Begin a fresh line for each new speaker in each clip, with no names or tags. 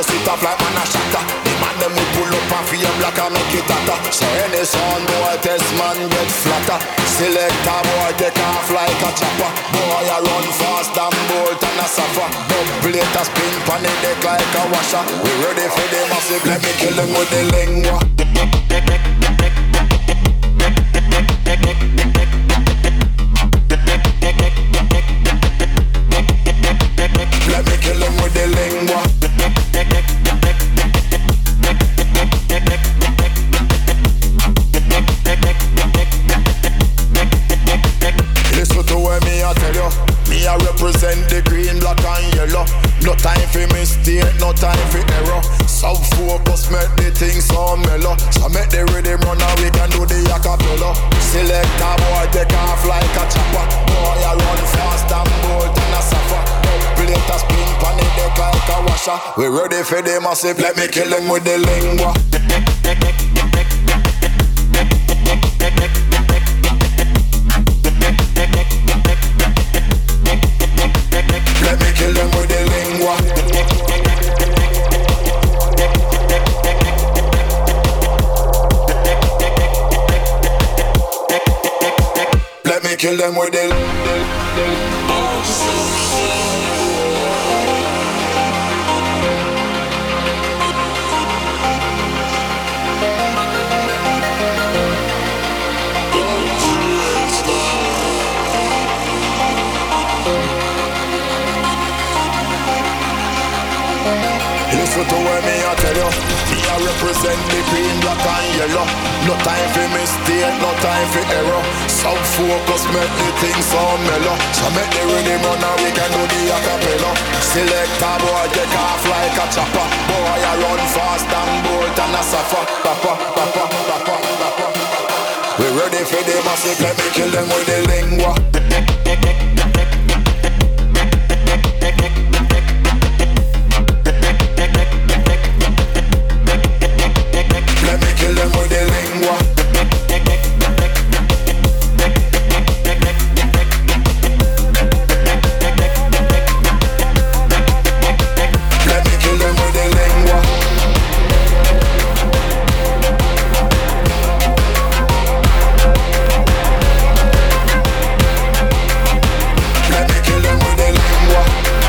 bust it off like man a shatter. The man them will pull up and feel black and make it hotter. So any sound boy test man get flatter. Select a boy take off like a chopper. Boy I run fast than bolt and a suffer. Double it a spin pan the deck like a washer. We ready for the massive, let me kill them with the lingua. Let me kill them with the lingua. Listen to what me I tell you. Me I represent the green, black and yellow. No time for mistake, no time for error. Some focus make the thing so mellow. So make the rhythm run and we can do the acapella. Select a boy take off like a chopper. Boy I run fast and bolt and a suffer. Plate a spin pan the deck like a washer. We ready for the massive, let me kill them with the lingua. Let me kill them with the lingua. Let me kill them with the Listen to what me I tell you. Me I represent the green, black and yellow. No time for mistake, no time for error. Some focus make the thing so mellow. So make the rhythm run and we can do the acapella. Select a boy take off like a chopper. Boy I run fast and bolt and a suffer. Papa, papa, papa, papa. We ready for the massive, let me kill them with the lingua. Let me kill them with the lingua. Let me kill them with the lingua. Let me kill them with the lingua.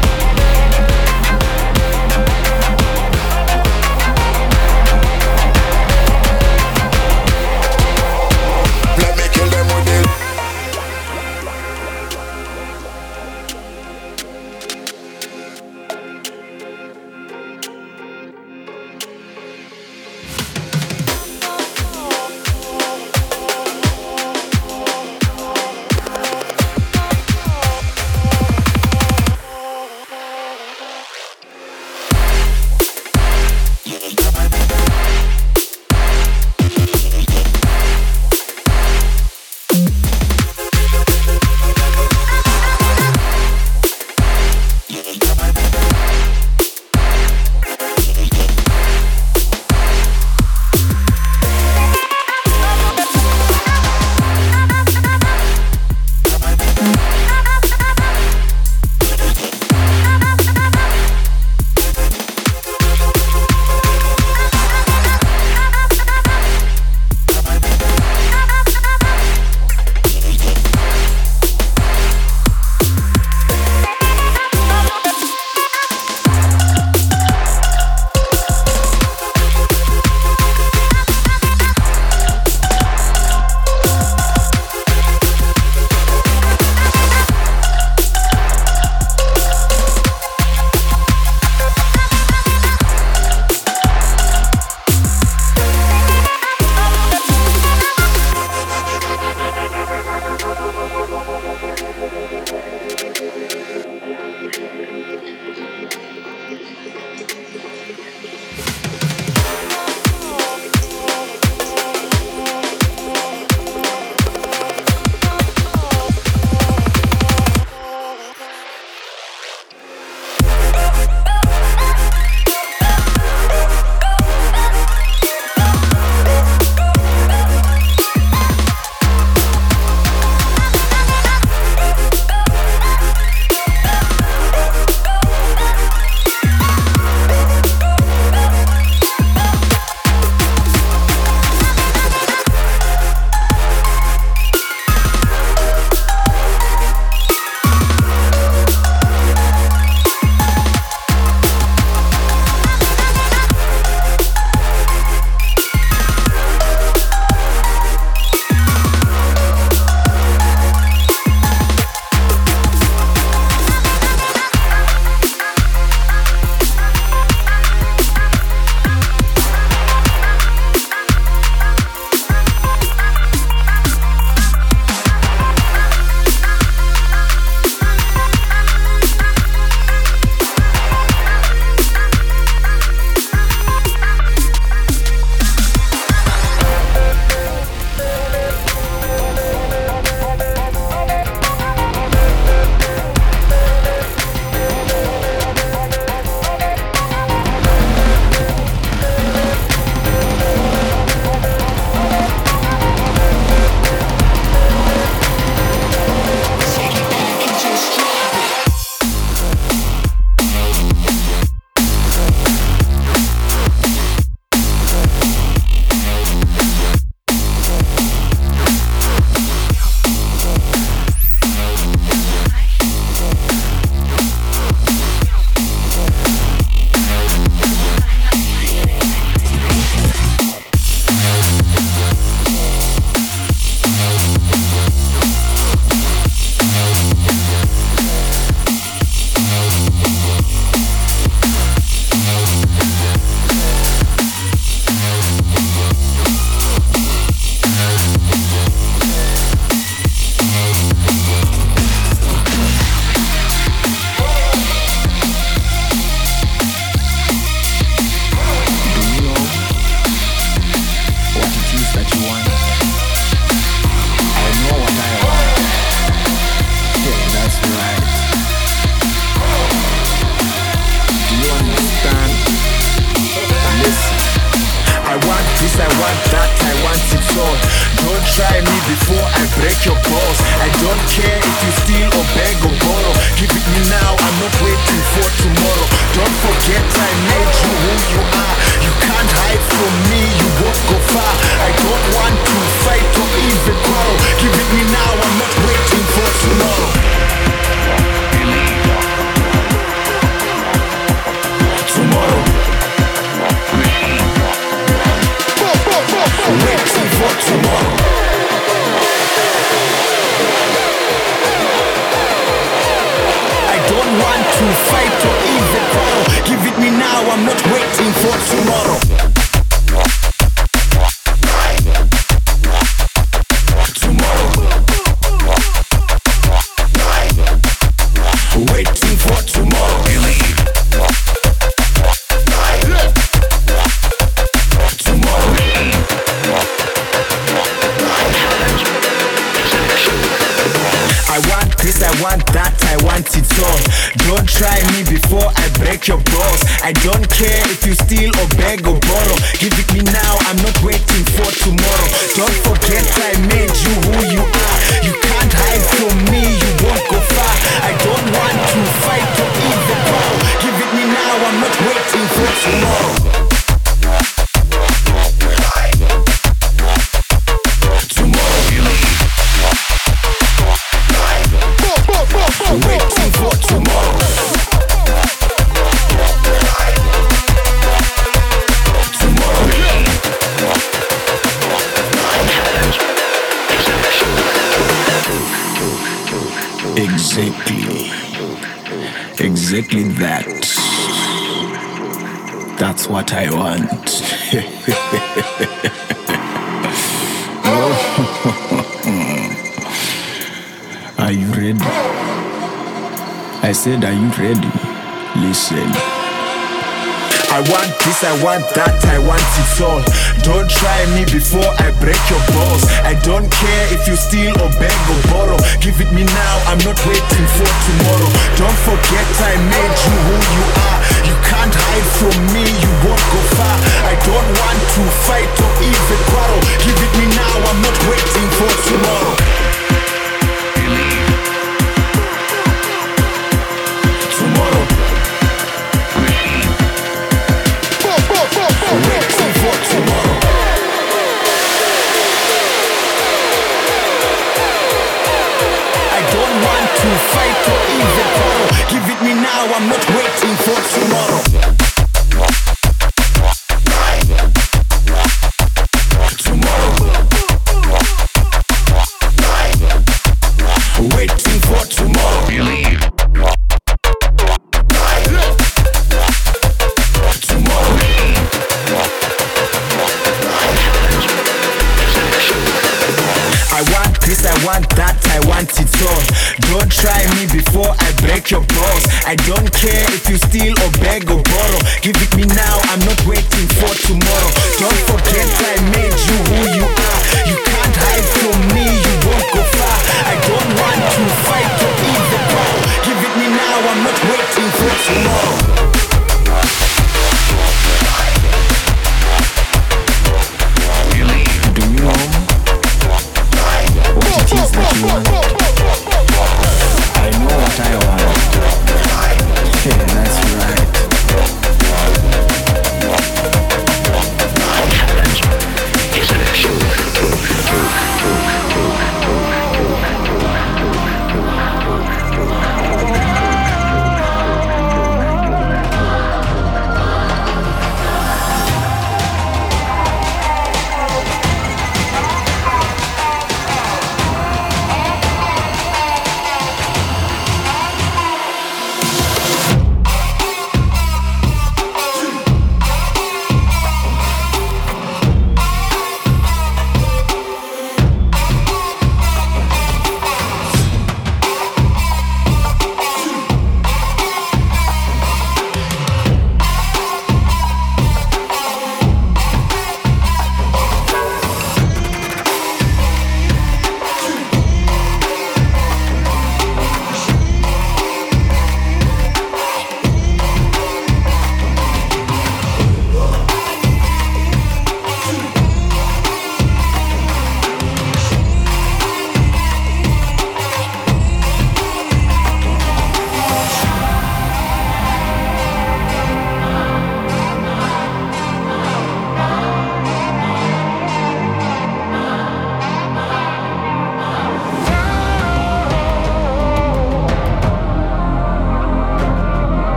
Let me kill them with it.
all. Don't try me before I break your balls. I don't care if you steal or beg or borrow. Give it me now, I'm not waiting for tomorrow. Don't forget I made you who you are. You can't hide from me, you won't go far. I don't want to fight or even quarrel. Give it me now, I'm not waiting for tomorrow. Tomorrow. Waiting for tomorrow. I don't want to fight or even quarrel. Give it me now, I'm not waiting for tomorrow. Waiting for tomorrow. I want this, I want that, I want it all. Don't try me before I break your balls. I don't care if you steal or beg or borrow. Give it me now, I'm not waiting for tomorrow. Don't forget I made you who you are. You can't hide from me, you won't go far. I don't want to fight or even quarrel. Give it me now, I'm not waiting for tomorrow. Waiting for tomorrow. Exactly that. That's what I want. Are you ready? I said, are you ready? Listen. I want this, I want that, I want it all. Don't try me before I break your balls. I don't care if you steal or beg or borrow. Give it me now, I'm not waiting for tomorrow. Don't forget I made you who you are. You can't hide from me, you won't go far. I don't want to fight or even quarrel. Give it me now, I'm not waiting for tomorrow. Waiting for tomorrow. I don't want to fight or even quarrel. Give it me now, I'm not waiting for tomorrow. Waiting for tomorrow. Believe. I want this, I want that, I want it all. Don't try me before I break your balls. I don't care if you steal or beg or borrow. Give it me now, I'm not waiting for tomorrow. Don't forget I made you who you are. You can't hide from me, you won't go far. I don't want to fight or even quarrel. Give it me now, I'm not waiting for tomorrow.